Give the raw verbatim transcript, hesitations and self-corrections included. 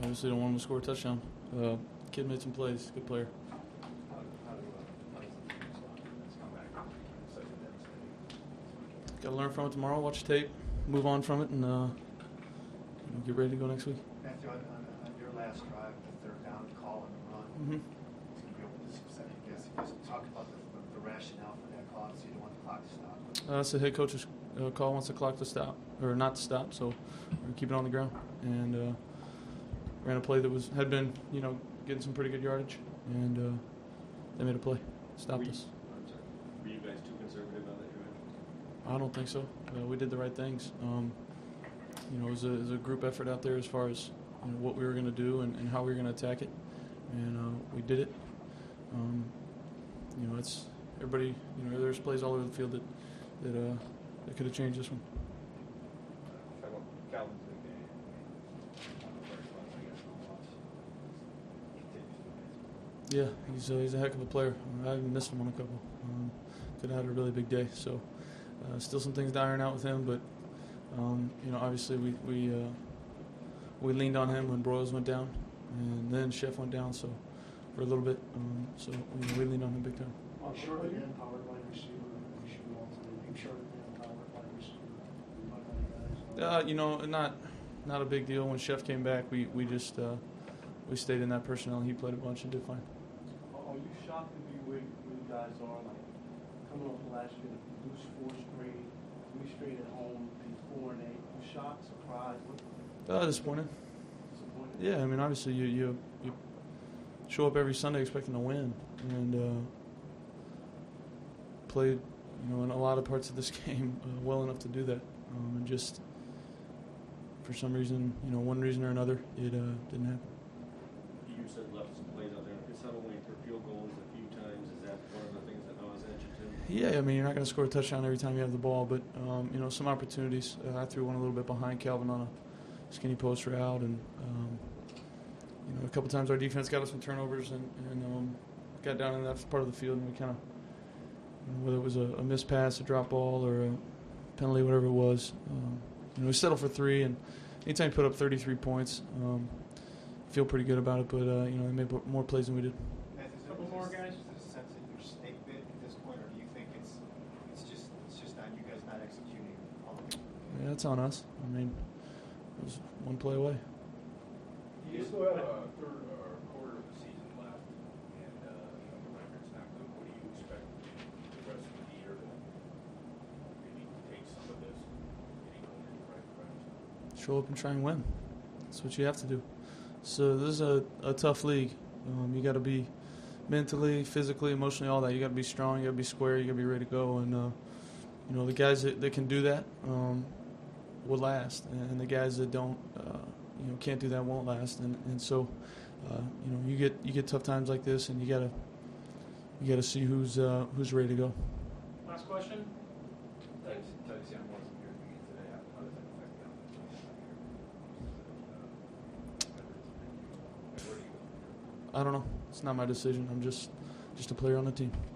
obviously don't want him to score a touchdown. Uh, kid made some plays. Good player. Got to learn from it tomorrow. Watch the tape, move on from it, and uh, you know, get ready to go next week. Matthew, on, on, on your last drive, the third down call and the run, Mm-hmm. it's going to be able to second guess. Just talk about the, the, the rationale for that call. So you don't want the clock to stop. Uh, that's the head coach's uh, call. Wants the clock to stop or not to stop, so we're keep it on the ground. And uh, ran a play that was had been, you know, getting some pretty good yardage, and uh, they made a play, stopped were us. You, I'm sorry. Were you guys too conservative on that drive? I don't think so. Uh, we did the right things. Um, you know, it was, a, it was a group effort out there as far as you know, what we were going to do and, and how we were going to attack it, and uh, we did it. Um, you know, it's everybody. You know, there's plays all over the field that that uh, that could have changed this one. Talk about Calvin's big day. On the first one, I guess, no loss. Continues to be amazing. Yeah, he's uh, he's a heck of a player. I haven't missed him on a couple. Um, could have had a really big day. So uh, still some things to iron out with him, but um, you know, obviously we we uh, we leaned on him when Broyles went down, and then Chef went down. So for a little bit, um, so you know, we leaned on him big time. On short again, powered wide receiver, we should go on to the big short again, powered wide receiver. We might want guys. Uh, you know, not not a big deal. When Chef came back, we we just uh, we stayed in that personnel. He played a bunch and did fine. Are you shocked to be where, where you guys are? Like coming off the last year, to lose four straight, three straight at home, be four and eight. Are you shocked, surprised? What, Uh, disappointed. disappointed? Yeah, I mean, obviously you you you show up every Sunday expecting to win, and uh, played, you know, in a lot of parts of this game uh, well enough to do that, um, and just for some reason, you know, one reason or another, it uh, didn't happen. You said left some plays out there. It's not only for field goals a few times. Is that one of the things that always at you too? Yeah, I mean, you're not going to score a touchdown every time you have the ball, but um, you know, some opportunities. Uh, I threw one a little bit behind Calvin on a skinny post route, and um, you know, a couple times our defense got us some turnovers and, and um, got down in that part of the field, and we kind of, you know, whether it was a, a missed pass, a drop ball, or a penalty, whatever it was, um, you know, we settled for three, and anytime you put up thirty-three points, um, feel pretty good about it. But uh, you know, they made more plays than we did. Matthew, is Couple it- more is- guys? Is it a sense that you're snake bit at this point, or do you think it's it's just it's just on you guys not executing all the way? Yeah, that's on us. I mean, it was one play away. You still have a third or quarter of the season left, and uh, you know, the record's not good. What do you expect the rest of the year to maybe take some of this, getting going in the right direction? Show up and try and win. That's what you have to do. So this is a, a tough league. Um, you got to be mentally, physically, emotionally, all that. You got to be strong. You got to be square. You got to be ready to go. And uh, you know, the guys that, that can do that um, will last, and the guys that don't, uh, you know, can't do that won't last. And and so, uh, you know, you get you get tough times like this, and you gotta you gotta see who's uh, who's ready to go. Last question. Thanks. Touchdown wasn't here today. How does that affect the offense? I don't know. It's not my decision. I'm just just a player on the team.